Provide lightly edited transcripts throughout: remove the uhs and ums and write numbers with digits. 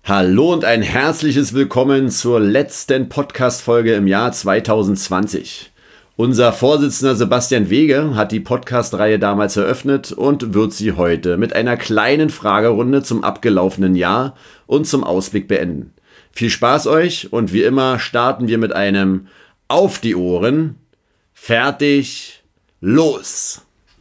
Hallo und ein herzliches Willkommen zur letzten Podcast-Folge im Jahr 2020. Unser Vorsitzender Sebastian Wege hat die Podcast-Reihe damals eröffnet und wird sie heute mit einer kleinen Fragerunde zum abgelaufenen Jahr und zum Ausblick beenden. Viel Spaß euch und wie immer starten wir mit einem Auf die Ohren, fertig, los!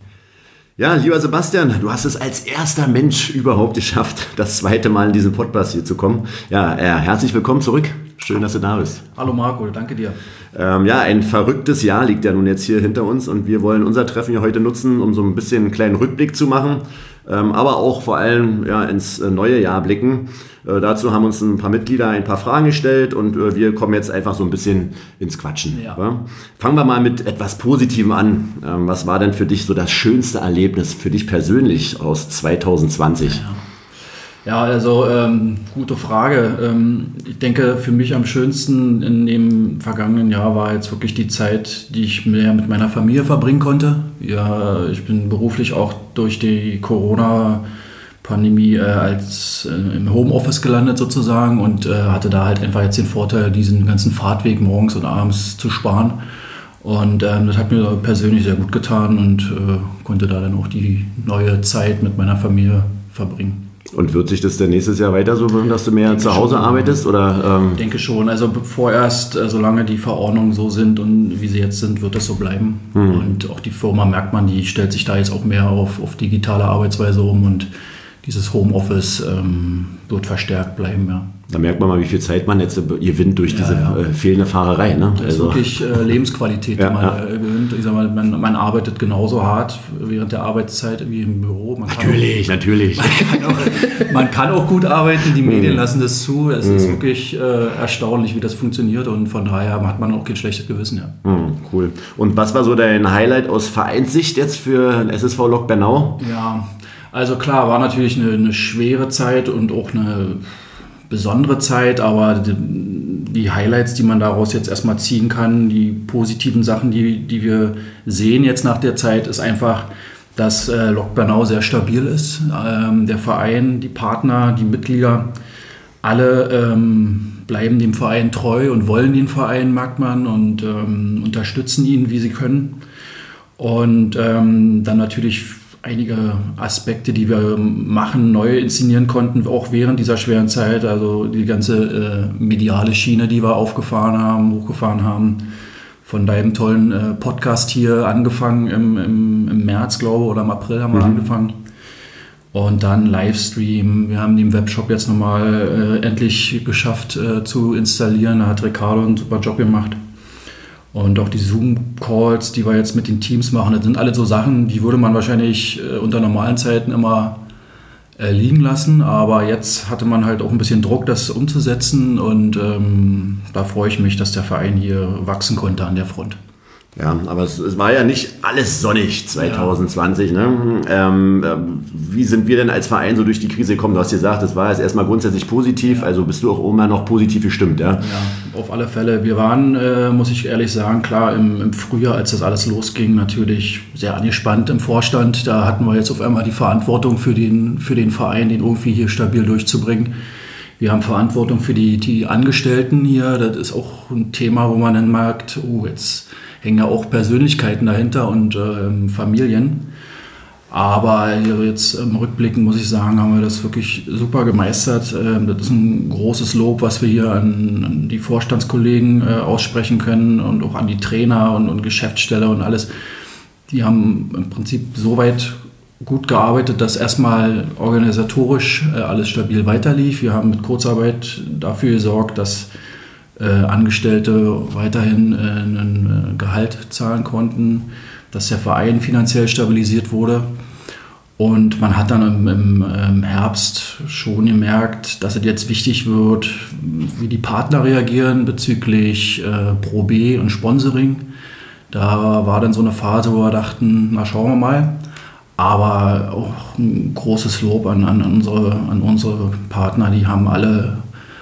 Ja, lieber Sebastian, du hast es als erster Mensch überhaupt geschafft, das zweite Mal in diesen Podcast hier zu kommen. Ja, herzlich willkommen zurück. Schön, dass du da bist. Hallo Marco, danke dir. Ein verrücktes Jahr liegt ja nun jetzt hier hinter uns und wir wollen unser Treffen hier heute nutzen, um so ein bisschen einen kleinen Rückblick zu machen, aber auch vor allem ins neue Jahr blicken. Dazu haben uns ein paar Mitglieder ein paar Fragen gestellt und wir kommen jetzt einfach so ein bisschen ins Quatschen. Ja. Fangen wir mal mit etwas Positivem an. Was war denn für dich so das schönste Erlebnis für dich persönlich aus 2020? Ja, also gute Frage. Ich denke, für mich am schönsten in dem vergangenen Jahr war jetzt wirklich die Zeit, die ich mehr mit meiner Familie verbringen konnte. Ja, ich bin beruflich auch durch die Corona-Pandemie als im Homeoffice gelandet sozusagen und hatte da halt einfach jetzt den Vorteil, diesen ganzen Fahrtweg morgens und abends zu sparen. Und das hat mir persönlich sehr gut getan und konnte da dann auch die neue Zeit mit meiner Familie verbringen. Und wird sich das denn nächstes Jahr weiter so machen, dass du mehr zu Hause arbeitest? Oder, Ich denke schon. Also vorerst, solange die Verordnungen so sind und wie sie jetzt sind, wird das so bleiben. Und auch die Firma, merkt man, die stellt sich da jetzt auch mehr auf digitale Arbeitsweise um und dieses Homeoffice wird verstärkt bleiben, ja. Da merkt man mal, wie viel Zeit man jetzt gewinnt durch diese fehlende Fahrerei. Ne? Das ist wirklich Lebensqualität, die man gewinnt. Ich sag mal, man arbeitet genauso hart während der Arbeitszeit wie im Büro. Natürlich. Man kann auch gut arbeiten, die Medien lassen das zu. Es ist wirklich erstaunlich, wie das funktioniert und von daher hat man auch kein schlechtes Gewissen. Ja. Cool. Und was war so dein Highlight aus Vereinssicht jetzt für SSV Lok Bernau? Ja, also klar, war natürlich eine schwere Zeit und auch eine besondere Zeit, aber die Highlights, die man daraus jetzt erstmal ziehen kann, die positiven Sachen, die wir sehen jetzt nach der Zeit, ist einfach, dass Lok Bernau sehr stabil ist. Der Verein, die Partner, die Mitglieder, alle bleiben dem Verein treu und wollen den Verein, merkt man, und unterstützen ihn, wie sie können. Und dann natürlich einige Aspekte, die wir machen, neu inszenieren konnten, auch während dieser schweren Zeit. Also die ganze mediale Schiene, die wir hochgefahren haben. Von deinem tollen Podcast hier angefangen im März, glaube ich, oder im April haben wir angefangen. Und dann Livestream. Wir haben den Webshop jetzt nochmal endlich geschafft zu installieren. Da hat Ricardo einen super Job gemacht. Und auch die Zoom-Calls, die wir jetzt mit den Teams machen, das sind alle so Sachen, die würde man wahrscheinlich unter normalen Zeiten immer liegen lassen. Aber jetzt hatte man halt auch ein bisschen Druck, das umzusetzen. Und da freue ich mich, dass der Verein hier wachsen konnte an der Front. Ja, aber es war ja nicht alles sonnig 2020. Ja. Ne? Wie sind wir denn als Verein so durch die Krise gekommen? Du hast gesagt, es war jetzt erstmal grundsätzlich positiv, also bist du auch immer noch positiv gestimmt, ja? Ja, auf alle Fälle. Wir waren, muss ich ehrlich sagen, klar, im Frühjahr, als das alles losging, natürlich sehr angespannt im Vorstand. Da hatten wir jetzt auf einmal die Verantwortung für den Verein, den irgendwie hier stabil durchzubringen. Wir haben Verantwortung für die Angestellten hier. Das ist auch ein Thema, wo man dann merkt, jetzt hängen ja auch Persönlichkeiten dahinter und Familien. Aber jetzt im Rückblicken muss ich sagen, haben wir das wirklich super gemeistert. Das ist ein großes Lob, was wir hier an die Vorstandskollegen aussprechen können und auch an die Trainer und Geschäftsstelle und alles. Die haben im Prinzip so weit gut gearbeitet, dass erstmal organisatorisch alles stabil weiterlief. Wir haben mit Kurzarbeit dafür gesorgt, dass Angestellte weiterhin ein Gehalt zahlen konnten, dass der Verein finanziell stabilisiert wurde. Und man hat dann im Herbst schon gemerkt, dass es jetzt wichtig wird, wie die Partner reagieren bezüglich Pro B und Sponsoring. Da war dann so eine Phase, wo wir dachten, na schauen wir mal. Aber auch ein großes Lob an unsere Partner, die haben alle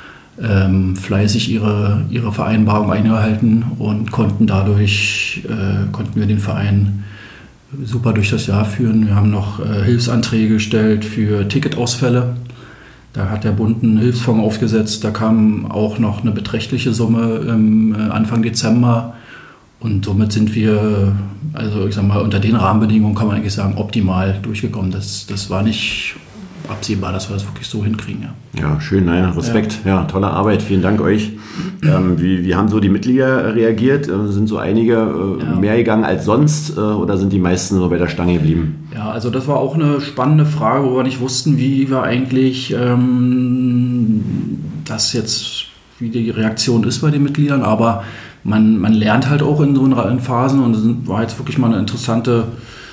fleißig ihre Vereinbarung eingehalten und konnten wir den Verein super durch das Jahr führen. Wir haben noch Hilfsanträge gestellt für Ticketausfälle. Da hat der Bund einen Hilfsfonds aufgesetzt. Da kam auch noch eine beträchtliche Summe Anfang Dezember. Und somit sind wir, also ich sag mal, unter den Rahmenbedingungen kann man eigentlich sagen, optimal durchgekommen. Das war nicht absehbar, dass wir das wirklich so hinkriegen. Ja, schön, naja, Respekt. Ja, tolle Arbeit, vielen Dank euch. Wie haben so die Mitglieder reagiert? Sind so einige mehr gegangen als sonst oder sind die meisten so bei der Stange geblieben? Ja, also das war auch eine spannende Frage, wo wir nicht wussten, wie wir eigentlich das jetzt, wie die Reaktion ist bei den Mitgliedern, aber man lernt halt auch in so in Phasen und es war jetzt wirklich mal eine interessante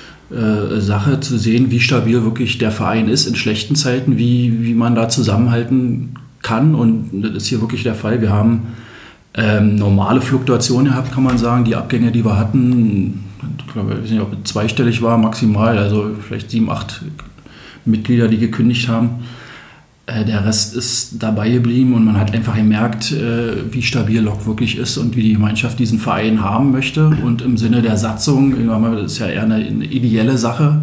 Sache zu sehen, wie stabil wirklich der Verein ist in schlechten Zeiten, wie man da zusammenhalten kann, und das ist hier wirklich der Fall. Wir haben normale Fluktuationen gehabt, kann man sagen. Die Abgänge, die wir hatten, ich weiß nicht, ob es zweistellig war maximal, also vielleicht 7, 8 Mitglieder, die gekündigt haben. Der Rest ist dabei geblieben und man hat einfach gemerkt, wie stabil Lok wirklich ist und wie die Gemeinschaft diesen Verein haben möchte. Und im Sinne der Satzung, das ist ja eher eine ideelle Sache,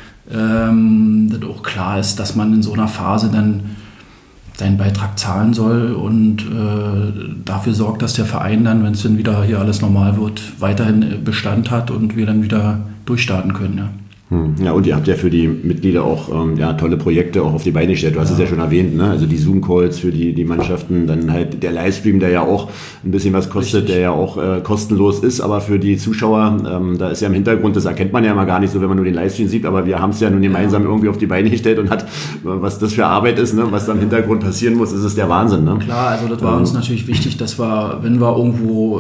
dass auch klar ist, dass man in so einer Phase dann seinen Beitrag zahlen soll und dafür sorgt, dass der Verein dann, wenn es dann wieder hier alles normal wird, weiterhin Bestand hat und wir dann wieder durchstarten können. Ja. Ja, und ihr habt ja für die Mitglieder auch tolle Projekte auch auf die Beine gestellt. Du hast es ja schon erwähnt, ne? Also die Zoom-Calls für die Mannschaften, dann halt der Livestream, der ja auch ein bisschen was kostet, richtig, der ja auch kostenlos ist, aber für die Zuschauer, da ist ja im Hintergrund, das erkennt man ja mal gar nicht so, wenn man nur den Livestream sieht, aber wir haben es ja nun gemeinsam irgendwie auf die Beine gestellt und was das für Arbeit ist, ne? Was da im Hintergrund passieren muss, ist es der Wahnsinn. Ne? Klar, also das war uns natürlich wichtig, dass wir, wenn wir irgendwo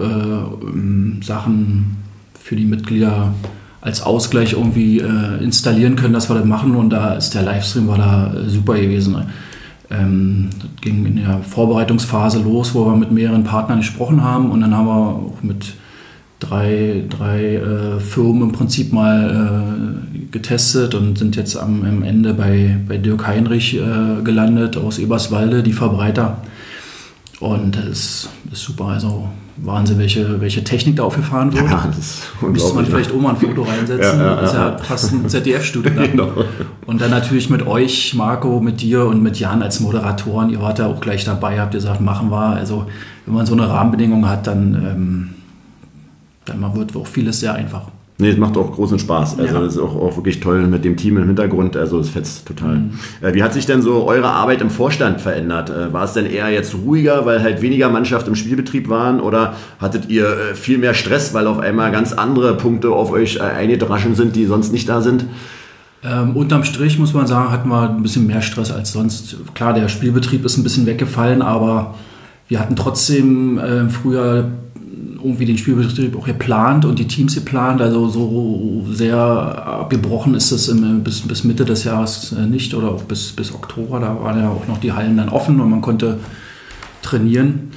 Sachen für die Mitglieder als Ausgleich irgendwie installieren können, dass wir das machen, und da ist der Livestream war da super gewesen. Das ging in der Vorbereitungsphase los, wo wir mit mehreren Partnern gesprochen haben, und dann haben wir auch mit drei Firmen im Prinzip mal getestet und sind jetzt am Ende bei Dirk Heinrich gelandet aus Eberswalde, die Verbreiter. Und das ist super, also Wahnsinn, welche Technik da aufgefahren wird. Ja, das ist unglaublich. Müsste man vielleicht auch mal ein Foto reinsetzen. Das ist ja fast ein ZDF-Studio. Genau. Und dann natürlich mit euch, Marco, mit dir und mit Jan als Moderatoren. Ihr wart ja auch gleich dabei, habt gesagt, machen wir. Also wenn man so eine Rahmenbedingung hat, dann wird auch vieles sehr einfach. Nee, es macht auch großen Spaß. Also das ist auch wirklich toll mit dem Team im Hintergrund. Also es fetzt total. Wie hat sich denn so eure Arbeit im Vorstand verändert? War es denn eher jetzt ruhiger, weil halt weniger Mannschaft im Spielbetrieb waren? Oder hattet ihr viel mehr Stress, weil auf einmal ganz andere Punkte auf euch eingedroschen sind, die sonst nicht da sind? Unterm Strich muss man sagen, hatten wir ein bisschen mehr Stress als sonst. Klar, der Spielbetrieb ist ein bisschen weggefallen, aber wir hatten trotzdem früher irgendwie den Spielbetrieb auch geplant und die Teams geplant, also so sehr abgebrochen ist es bis Mitte des Jahres nicht, oder auch bis Oktober, da waren ja auch noch die Hallen dann offen und man konnte trainieren.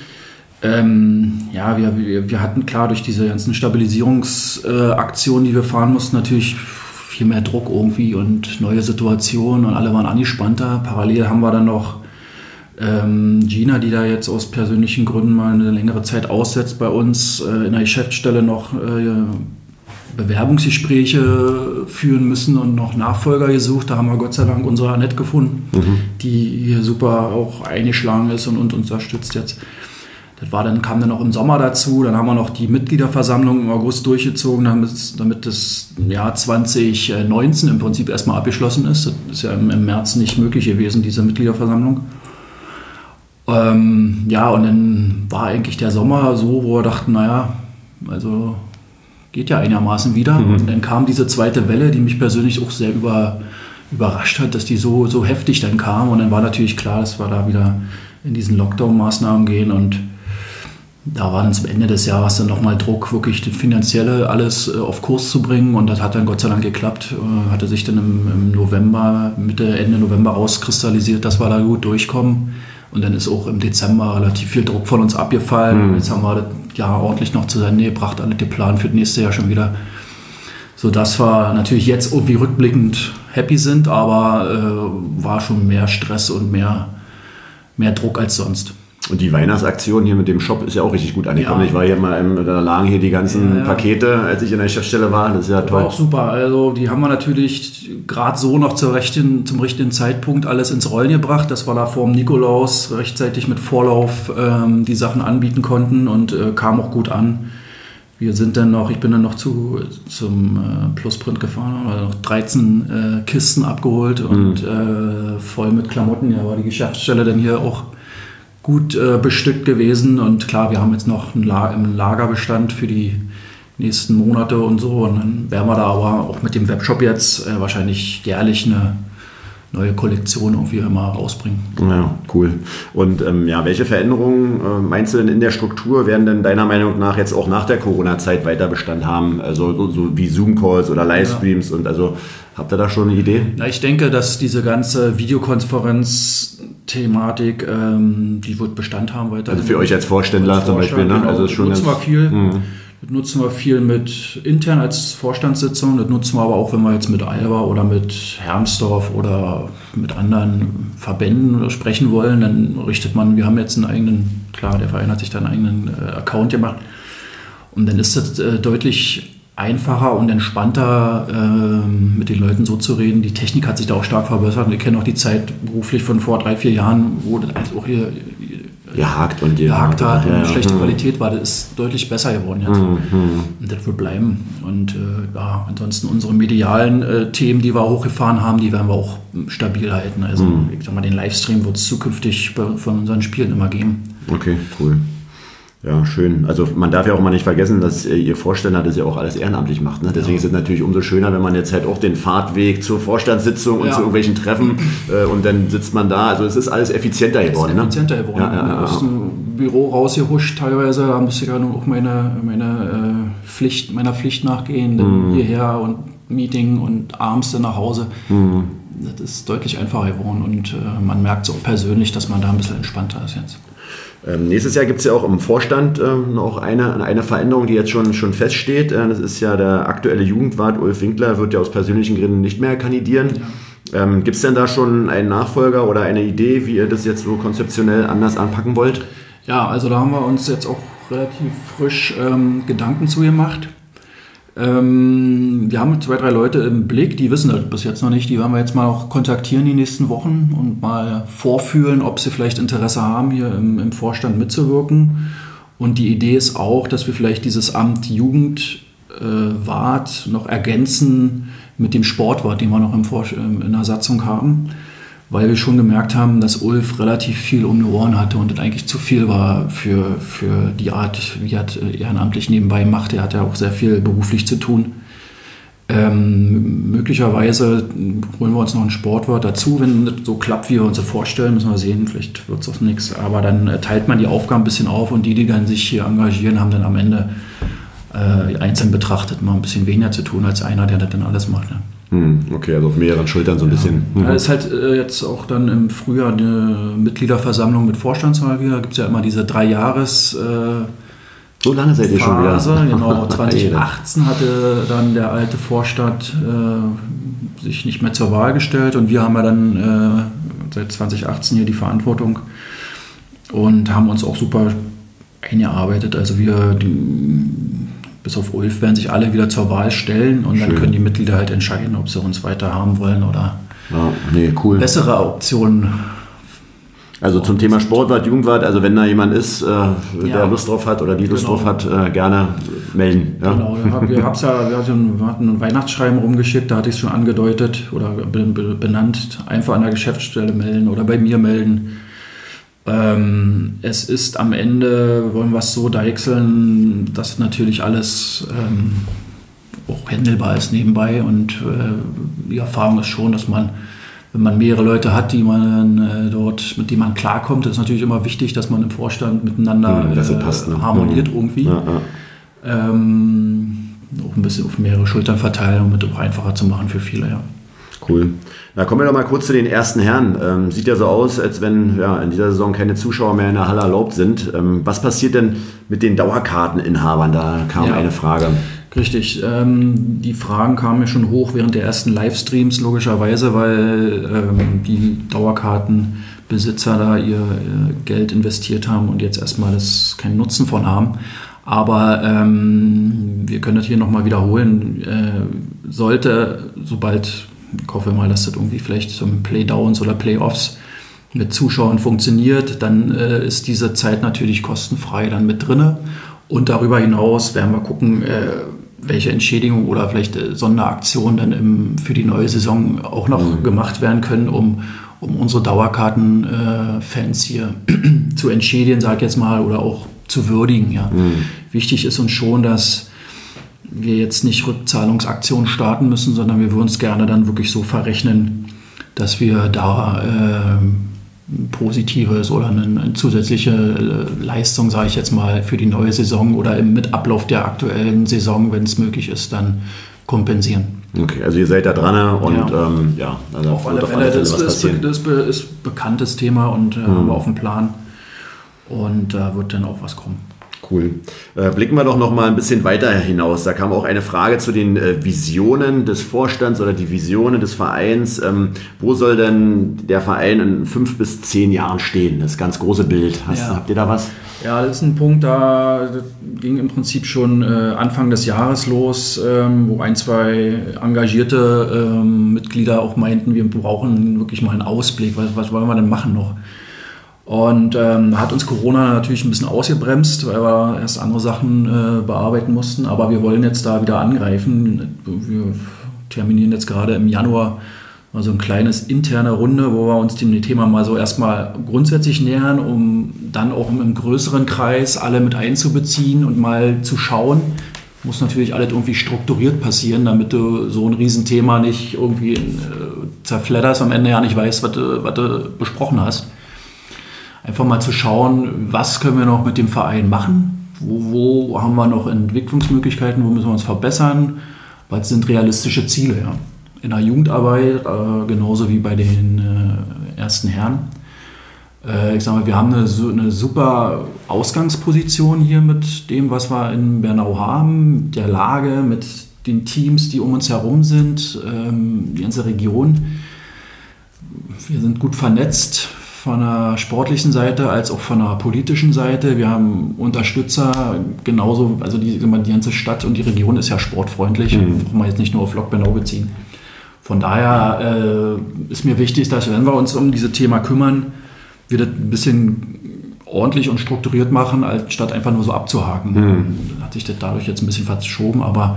Wir hatten klar durch diese ganzen Stabilisierungsaktionen, die wir fahren mussten, natürlich viel mehr Druck irgendwie und neue Situationen und alle waren angespannter. Parallel haben wir dann noch Gina, die da jetzt aus persönlichen Gründen mal eine längere Zeit aussetzt, bei uns in der Geschäftsstelle noch Bewerbungsgespräche führen müssen und noch Nachfolger gesucht. Da haben wir Gott sei Dank unsere Annette gefunden, die hier super auch eingeschlagen ist und uns unterstützt jetzt. Kam dann auch im Sommer dazu. Dann haben wir noch die Mitgliederversammlung im August durchgezogen, damit das Jahr 2019 im Prinzip erstmal abgeschlossen ist. Das ist ja im März nicht möglich gewesen, diese Mitgliederversammlung. Und dann war eigentlich der Sommer so, wo wir dachten, also geht ja einigermaßen wieder. Und dann kam diese zweite Welle, die mich persönlich auch sehr überrascht hat, dass die so heftig dann kam. Und dann war natürlich klar, dass wir da wieder in diesen Lockdown-Maßnahmen gehen. Und da war dann zum Ende des Jahres dann nochmal Druck, wirklich das Finanzielle alles auf Kurs zu bringen. Und das hat dann Gott sei Dank geklappt. Hatte sich dann im November, Ende November rauskristallisiert, dass wir da gut durchkommen. Und dann ist auch im Dezember relativ viel Druck von uns abgefallen. Jetzt haben wir das Jahr ordentlich noch zu Ende gebracht, alle geplant für das nächste Jahr schon wieder. Sodass wir natürlich jetzt irgendwie rückblickend happy sind, aber war schon mehr Stress und mehr Druck als sonst. Und die Weihnachtsaktion hier mit dem Shop ist ja auch richtig gut angekommen. Ja. Ich war hier mal, da lagen hier die ganzen Pakete, als ich in der Geschäftsstelle war. Das ist ja toll. War auch super. Also die haben wir natürlich gerade so noch zum richtigen Zeitpunkt alles ins Rollen gebracht, dass wir da vor dem Nikolaus rechtzeitig mit Vorlauf die Sachen anbieten konnten und kam auch gut an. Ich bin dann noch zum Plusprint gefahren, haben noch 13 Kisten abgeholt und voll mit Klamotten. Ja, war die Geschäftsstelle dann hier auch gut bestückt gewesen. Und klar, wir haben jetzt noch einen Lagerbestand für die nächsten Monate und so. Und dann werden wir da aber auch mit dem Webshop jetzt wahrscheinlich jährlich eine neue Kollektion irgendwie immer rausbringen. Ja, cool. Und welche Veränderungen meinst du denn in der Struktur werden denn deiner Meinung nach jetzt auch nach der Corona-Zeit weiter Bestand haben? Also so wie Zoom-Calls oder Livestreams und also habt ihr da schon eine Idee? Na, ich denke, dass diese ganze Videokonferenz-Thematik, die wird Bestand haben weiter. Also für euch als Vorständler zum Beispiel, ne? Genau, Also ist schon nutzen wir viel. Das nutzen wir viel mit intern als Vorstandssitzung. Das nutzen wir aber auch, wenn wir jetzt mit Alba oder mit Hermsdorf oder mit anderen Verbänden sprechen wollen. Dann wir haben jetzt einen eigenen, klar, der Verein hat sich da einen eigenen Account gemacht. Und dann ist es deutlich einfacher und entspannter, mit den Leuten so zu reden. Die Technik hat sich da auch stark verbessert. Und wir kennen auch die Zeit beruflich von vor 3-4 Jahren, wo das auch hier gehakt hat und schlechte Qualität war, das ist deutlich besser geworden jetzt. Und das wird bleiben. Und ansonsten unsere medialen Themen, die wir hochgefahren haben, die werden wir auch stabil halten. Also ich sag mal, den Livestream wird es zukünftig von unseren Spielen immer geben. Okay, cool. Ja, schön. Also man darf ja auch mal nicht vergessen, dass ihr Vorständler das ja auch alles ehrenamtlich macht. Ne? Deswegen ist es natürlich umso schöner, wenn man jetzt halt auch den Fahrtweg zur Vorstandssitzung und zu irgendwelchen Treffen und dann sitzt man da. Also es ist alles effizienter geworden. Es ist effizienter geworden. Aus dem Büro rausgehuscht teilweise, da musste ich ja auch meiner Pflicht nachgehen, dann hierher und Meeting und abends dann nach Hause. Das ist deutlich einfacher geworden und man merkt so persönlich, dass man da ein bisschen entspannter ist jetzt. Nächstes Jahr gibt es ja auch im Vorstand noch eine Veränderung, die jetzt schon feststeht. Das ist ja der aktuelle Jugendwart Ulf Winkler, wird ja aus persönlichen Gründen nicht mehr kandidieren. Ja. Gibt es denn da schon einen Nachfolger oder eine Idee, wie ihr das jetzt so konzeptionell anders anpacken wollt? Ja, also da haben wir uns jetzt auch relativ frisch Gedanken zu gemacht. Wir haben 2-3 Leute im Blick, die wissen das bis jetzt noch nicht. Die werden wir jetzt mal auch kontaktieren die nächsten Wochen und mal vorfühlen, ob sie vielleicht Interesse haben, hier im Vorstand mitzuwirken. Und die Idee ist auch, dass wir vielleicht dieses Amt Jugendwart noch ergänzen mit dem Sportwart, den wir noch in der Satzung haben. Weil wir schon gemerkt haben, dass Ulf relativ viel um die Ohren hatte und das eigentlich zu viel war für die Art, wie er ehrenamtlich nebenbei macht. Er hat ja auch sehr viel beruflich zu tun. Möglicherweise holen wir uns noch einen Sportwart dazu, wenn das so klappt, wie wir uns das vorstellen, müssen wir sehen, vielleicht wird es auch nichts. Aber dann teilt man die Aufgaben ein bisschen auf und die dann sich hier engagieren, haben dann am Ende einzeln betrachtet mal ein bisschen weniger zu tun als einer, der das dann alles macht. Ne? Okay, also auf mehreren Schultern so ein bisschen. Es ist halt jetzt auch dann im Frühjahr eine Mitgliederversammlung mit Vorstandswahl wieder. Da gibt es ja immer diese 3 Jahres so lange seid ihr schon wieder. Genau, 2018 hatte dann der alte Vorstand sich nicht mehr zur Wahl gestellt und wir haben ja dann seit 2018 hier die Verantwortung und haben uns auch super eingearbeitet. Also bis auf Ulf werden sich alle wieder zur Wahl stellen und dann können die Mitglieder halt entscheiden, ob sie uns weiter haben wollen oder bessere Optionen. Also zum Thema Sportwart, Jugendwart, also wenn da jemand ist, der Lust drauf hat oder die Lust drauf hat, gerne melden. Ja? Genau, wir hatten ein Weihnachtsschreiben rumgeschickt, da hatte ich es schon angedeutet oder benannt, einfach an der Geschäftsstelle melden oder bei mir melden. Es ist am Ende, wollen wir es so deichseln, dass natürlich alles auch handelbar ist nebenbei und die Erfahrung ist schon, dass man, wenn man mehrere Leute hat, mit denen man klarkommt, ist natürlich immer wichtig, dass man im Vorstand miteinander harmoniert irgendwie. Ja. Auch ein bisschen auf mehrere Schultern verteilen, um es auch einfacher zu machen für viele, ja. Cool. Na, kommen wir doch mal kurz zu den ersten Herren. Sieht ja so aus, als wenn in dieser Saison keine Zuschauer mehr in der Halle erlaubt sind. Was passiert denn mit den Dauerkarteninhabern? Da kam eine Frage. Richtig. Die Fragen kamen mir schon hoch während der ersten Livestreams, logischerweise, weil die Dauerkarten Besitzer da ihr Geld investiert haben und jetzt erstmal keinen Nutzen von haben. Aber wir können das hier nochmal wiederholen. Sobald, ich hoffe mal, dass das irgendwie vielleicht zum Playdowns oder Playoffs mit Zuschauern funktioniert, dann ist diese Zeit natürlich kostenfrei dann mit drinne. Und darüber hinaus werden wir gucken, welche Entschädigung oder vielleicht Sonderaktionen dann für die neue Saison auch noch gemacht werden können, um unsere Dauerkartenfans hier zu entschädigen, sag ich jetzt mal, oder auch zu würdigen. Ja. Wichtig ist uns schon, dass wir jetzt nicht Rückzahlungsaktionen starten müssen, sondern wir würden es gerne dann wirklich so verrechnen, dass wir da positives oder eine zusätzliche Leistung, sage ich jetzt mal, für die neue Saison oder mit Ablauf der aktuellen Saison, wenn es möglich ist, dann kompensieren. Okay, also ihr seid da dran und also auf alle Fälle, das ist ein bekanntes Thema und haben wir auf dem Plan und da wird dann auch was kommen. Cool. Blicken wir doch noch mal ein bisschen weiter hinaus. Da kam auch eine Frage zu den Visionen des Vorstands oder die Visionen des Vereins. Wo soll denn der Verein in 5 bis 10 Jahren stehen? Das ganz große Bild. Habt ihr da was? Ja, das ist ein Punkt, das ging im Prinzip schon Anfang des Jahres los, wo 1, 2 engagierte Mitglieder auch meinten, wir brauchen wirklich mal einen Ausblick. Was wollen wir denn machen noch? Und hat uns Corona natürlich ein bisschen ausgebremst, weil wir erst andere Sachen bearbeiten mussten. Aber wir wollen jetzt da wieder angreifen. Wir terminieren jetzt gerade im Januar mal so ein kleines interne Runde, wo wir uns dem Thema mal so erstmal grundsätzlich nähern, um dann auch im größeren Kreis alle mit einzubeziehen und mal zu schauen. Muss natürlich alles irgendwie strukturiert passieren, damit du so ein Riesenthema nicht irgendwie zerfledderst, am Ende ja nicht weißt, was du besprochen hast. Einfach mal zu schauen, was können wir noch mit dem Verein machen, wo haben wir noch Entwicklungsmöglichkeiten, wo müssen wir uns verbessern, was sind realistische Ziele. Ja. In der Jugendarbeit, genauso wie bei den ersten Herren. Ich sage mal, wir haben eine super Ausgangsposition hier mit dem, was wir in Bernau haben, mit der Lage, mit den Teams, die um uns herum sind, die ganze Region. Wir sind gut vernetzt, von der sportlichen Seite als auch von der politischen Seite. Wir haben Unterstützer, genauso, also die ganze Stadt und die Region ist ja sportfreundlich, brauchen wir jetzt nicht nur auf Lok Bernau beziehen. Von daher ist mir wichtig, dass wenn wir uns um dieses Thema kümmern, wir das ein bisschen ordentlich und strukturiert machen, statt einfach nur so abzuhaken. Hat sich das dadurch jetzt ein bisschen verschoben, aber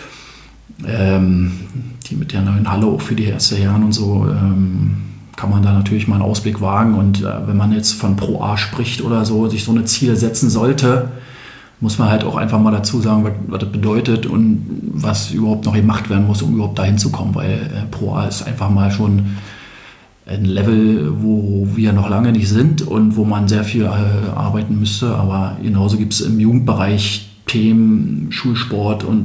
die mit der neuen Halle auch für die erste Herren und so, kann man da natürlich mal einen Ausblick wagen. Und wenn man jetzt von Pro A spricht oder so, sich so eine Ziele setzen sollte, muss man halt auch einfach mal dazu sagen, was das bedeutet und was überhaupt noch gemacht werden muss, um überhaupt dahin zu kommen. Weil Pro A ist einfach mal schon ein Level, wo wir noch lange nicht sind und wo man sehr viel arbeiten müsste. Aber genauso gibt es im Jugendbereich Themen, Schulsport und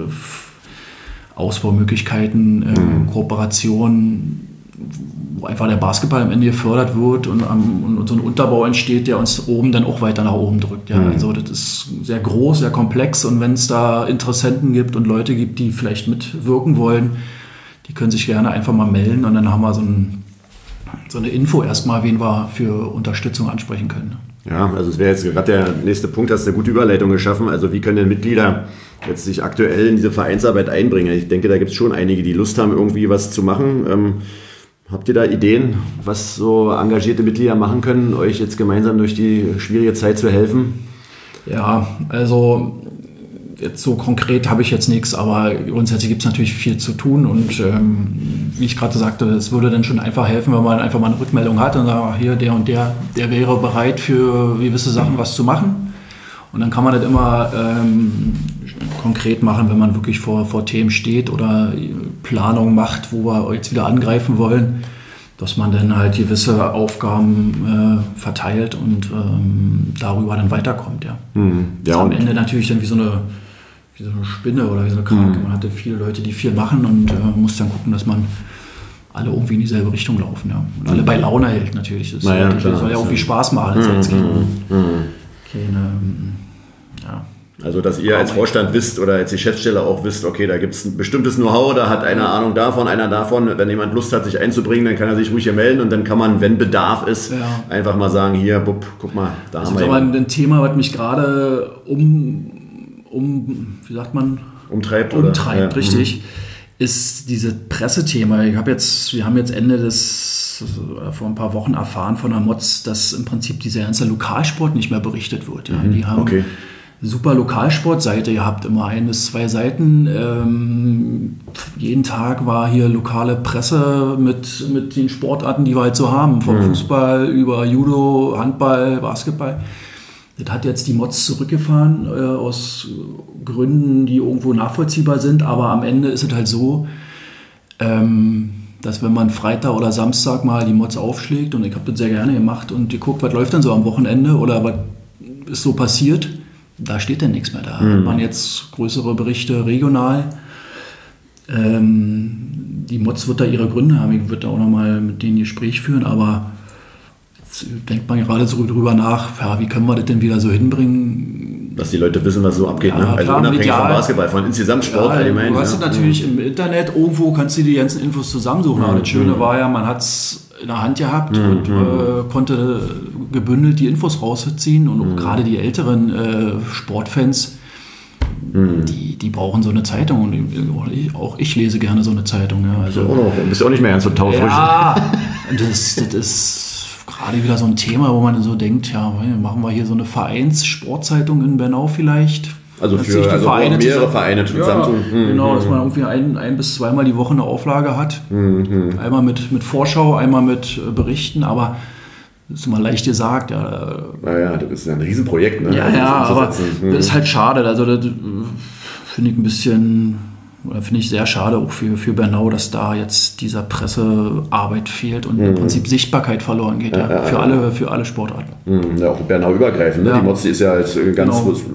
Ausbaumöglichkeiten, Kooperationen, wo einfach der Basketball am Ende gefördert wird und so ein Unterbau entsteht, der uns oben dann auch weiter nach oben drückt. Ja. Also das ist sehr groß, sehr komplex und wenn es da Interessenten gibt und Leute gibt, die vielleicht mitwirken wollen, die können sich gerne einfach mal melden und dann haben wir so eine Info erstmal, wen wir für Unterstützung ansprechen können. Ja, also es wäre jetzt gerade der nächste Punkt, hast du eine gute Überleitung geschaffen. Also wie können denn Mitglieder jetzt sich aktuell in diese Vereinsarbeit einbringen? Ich denke, da gibt es schon einige, die Lust haben, irgendwie was zu machen. Habt ihr da Ideen, was so engagierte Mitglieder machen können, euch jetzt gemeinsam durch die schwierige Zeit zu helfen? Ja, also jetzt so konkret habe ich jetzt nichts, aber grundsätzlich gibt es natürlich viel zu tun und wie ich gerade sagte, es würde dann schon einfach helfen, wenn man einfach mal eine Rückmeldung hat und sagt, hier der und der wäre bereit für gewisse Sachen was zu machen und dann kann man das immer konkret machen, wenn man wirklich vor Themen steht oder Planung macht, wo wir jetzt wieder angreifen wollen, dass man dann halt gewisse Aufgaben verteilt und darüber dann weiterkommt. Ja. Ja, am Ende natürlich dann wie so eine Spinne oder wie so eine Krake. Man hatte viele Leute, die viel machen und muss dann gucken, dass man alle irgendwie in dieselbe Richtung laufen. Ja. Und alle bei Laune hält natürlich. Das soll ja irgendwie Spaß machen. Das ist jetzt Also, dass ihr als Vorstand wisst oder als Geschäftsstelle auch wisst, okay, da gibt es ein bestimmtes Know-how, da hat einer Ahnung davon, einer davon. Wenn jemand Lust hat, sich einzubringen, dann kann er sich ruhig hier melden und dann kann man, wenn Bedarf ist, einfach mal sagen, hier, Bub, guck mal, da haben wir... Das ist aber ein Thema, was mich gerade wie sagt man? Umtreibt, richtig. Ist dieses Pressethema. Wir haben jetzt Ende vor ein paar Wochen erfahren von der Mods, dass im Prinzip dieser ganze Lokalsport nicht mehr berichtet wird. Ja. Die haben super Lokalsportseite gehabt, immer 1 bis 2 Seiten. Jeden Tag war hier lokale Presse mit den Sportarten, die wir halt so haben. Vom Fußball über Judo, Handball, Basketball. Das hat jetzt die Mods zurückgefahren, aus Gründen, die irgendwo nachvollziehbar sind. Aber am Ende ist es halt so, dass wenn man Freitag oder Samstag mal die Mods aufschlägt, und ich habe das sehr gerne gemacht und geguckt, was läuft denn so am Wochenende oder was ist so passiert, da steht dann nichts mehr. Da hat man jetzt größere Berichte regional. Die Mods wird da ihre Gründe haben. Ich würde da auch nochmal mit denen ein Gespräch führen, aber jetzt denkt man gerade so drüber nach, wie können wir das denn wieder so hinbringen? Dass die Leute wissen, was so abgeht. Ja, ne? Also klar, unabhängig medial, vom Basketball, von insgesamt Sport allgemein. Du hast es natürlich im Internet, irgendwo kannst du die ganzen Infos zusammensuchen. Aber das Schöne war ja, man hat es in der Hand gehabt und konnte gebündelt die Infos rausziehen. Und auch gerade die älteren Sportfans, die brauchen so eine Zeitung. Und auch ich lese gerne so eine Zeitung. Ja. Also, bist auch nicht mehr ganz so taufrisch. Ja, das ist gerade wieder so ein Thema, wo man so denkt, ja, machen wir hier so eine Vereins-Sportzeitung in Bernau vielleicht. Also für mehrere Vereine zusammen. Ja, genau, dass man irgendwie ein bis zweimal die Woche eine Auflage hat. Einmal mit Vorschau, einmal mit Berichten, aber das ist immer leicht gesagt. Ja. Naja, das ist ja ein Riesenprojekt. Ne? Ja, aber das ist halt schade. Also das finde ich sehr schade auch für Bernau, dass da jetzt dieser Pressearbeit fehlt und im Prinzip Sichtbarkeit verloren geht für alle Sportarten. Ja, auch Bernau übergreifend. Ne? Die Mods ist ja als ganz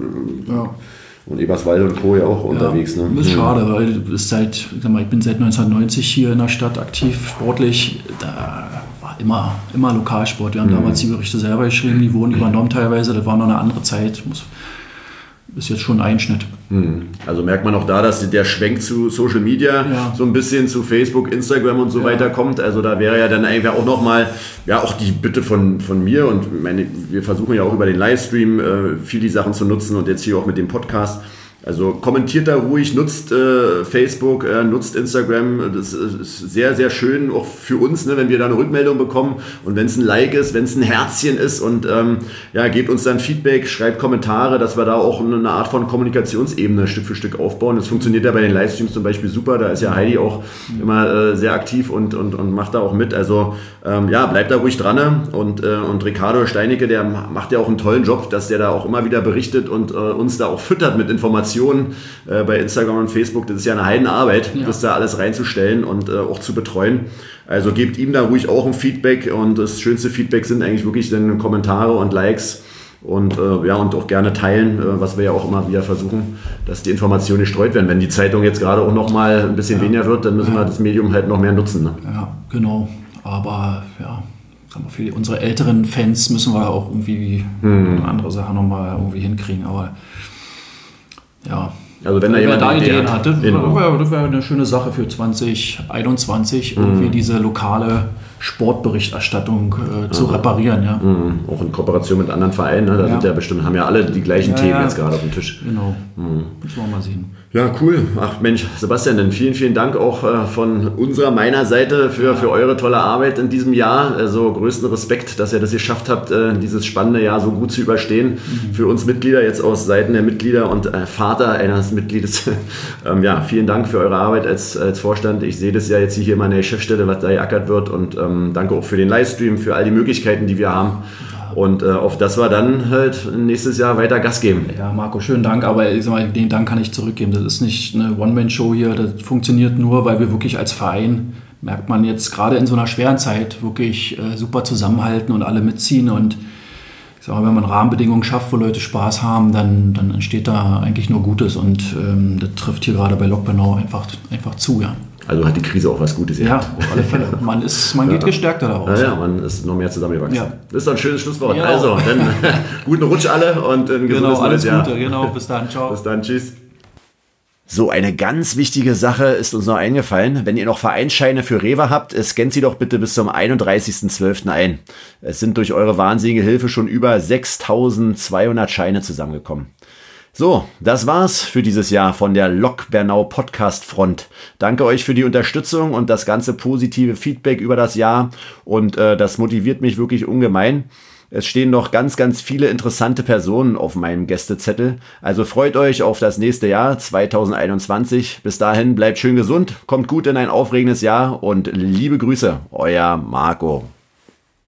und Eberswalde und Co. ja auch unterwegs. Ne? Das ist schade, weil ich bin seit 1990 hier in der Stadt aktiv sportlich. Da war immer Lokalsport. Wir haben damals die Berichte selber geschrieben, die wurden übernommen teilweise. Das war noch eine andere Zeit. Ist jetzt schon ein Einschnitt. Also merkt man auch da, dass der Schwenk zu Social Media so ein bisschen zu Facebook, Instagram und so weiter kommt. Also da wäre ja dann eigentlich auch nochmal, auch die Bitte von mir und wir versuchen ja auch über den Livestream viel die Sachen zu nutzen und jetzt hier auch mit dem Podcast. Also kommentiert da ruhig, nutzt Facebook, nutzt Instagram. Das ist sehr, sehr schön, auch für uns, ne, wenn wir da eine Rückmeldung bekommen. Und wenn es ein Like ist, wenn es ein Herzchen ist und gebt uns dann Feedback, schreibt Kommentare, dass wir da auch eine Art von Kommunikationsebene Stück für Stück aufbauen. Das funktioniert ja bei den Livestreams zum Beispiel super. Da ist ja Heidi auch immer sehr aktiv und macht da auch mit. Also bleibt da ruhig dran. Und Ricardo Steinecke, der macht ja auch einen tollen Job, dass der da auch immer wieder berichtet und uns da auch füttert mit Informationen. Bei Instagram und Facebook, das ist ja eine Heidenarbeit, das da alles reinzustellen und auch zu betreuen. Also gebt ihm da ruhig auch ein Feedback und das schönste Feedback sind eigentlich wirklich dann Kommentare und Likes und auch gerne teilen, was wir ja auch immer wieder versuchen, dass die Informationen gestreut werden. Wenn die Zeitung jetzt gerade auch noch mal ein bisschen weniger wird, dann müssen wir das Medium halt noch mehr nutzen. Ne? Ja, genau. Aber für unsere älteren Fans müssen wir auch irgendwie andere Sachen noch mal irgendwie hinkriegen. Aber also wenn da jemand Ideen hat, das wäre eine schöne Sache für 2021, irgendwie diese lokale Sportberichterstattung zu reparieren. Ja. Auch in Kooperation mit anderen Vereinen, ne? Da sind ja bestimmt, haben ja alle die gleichen Themen jetzt gerade auf dem Tisch. Genau, müssen wir mal sehen. Ja, cool. Ach Mensch, Sebastian, dann vielen, vielen Dank auch von meiner Seite für eure tolle Arbeit in diesem Jahr. Also größten Respekt, dass ihr das geschafft habt, dieses spannende Jahr so gut zu überstehen. Für uns Mitglieder, jetzt aus Seiten der Mitglieder und Vater eines Mitgliedes. Vielen Dank für eure Arbeit als Vorstand. Ich sehe das ja jetzt hier in meiner Chefstelle, was da geackert wird und danke auch für den Livestream, für all die Möglichkeiten, die wir haben. Und auf das wir dann halt nächstes Jahr weiter Gas geben. Ja, Marco, schönen Dank, aber den Dank kann ich zurückgeben. Das ist nicht eine One-Man-Show hier, das funktioniert nur, weil wir wirklich als Verein, merkt man jetzt gerade in so einer schweren Zeit, wirklich super zusammenhalten und alle mitziehen. Und ich sag mal, wenn man Rahmenbedingungen schafft, wo Leute Spaß haben, dann entsteht da eigentlich nur Gutes. Und das trifft hier gerade bei Lok Bernau einfach zu, ja. Also hat die Krise auch was Gutes. Ja, auf alle Fälle. Man geht gestärkter daraus. Ja, man ist noch mehr zusammengewachsen. Ja. Das ist doch ein schönes Schlusswort. Ja. Also, dann guten Rutsch alle und ein gesundes alles neues Jahr. Gute. Genau, bis dann. Ciao. Bis dann, tschüss. So, eine ganz wichtige Sache ist uns noch eingefallen. Wenn ihr noch Vereinsscheine für Rewe habt, scannt sie doch bitte bis zum 31.12. ein. Es sind durch eure wahnsinnige Hilfe schon über 6.200 Scheine zusammengekommen. So, das war's für dieses Jahr von der Lok Bernau Podcast Front. Danke euch für die Unterstützung und das ganze positive Feedback über das Jahr und das motiviert mich wirklich ungemein. Es stehen noch ganz, ganz viele interessante Personen auf meinem Gästezettel. Also freut euch auf das nächste Jahr 2021. Bis dahin bleibt schön gesund, kommt gut in ein aufregendes Jahr und liebe Grüße, euer Marco.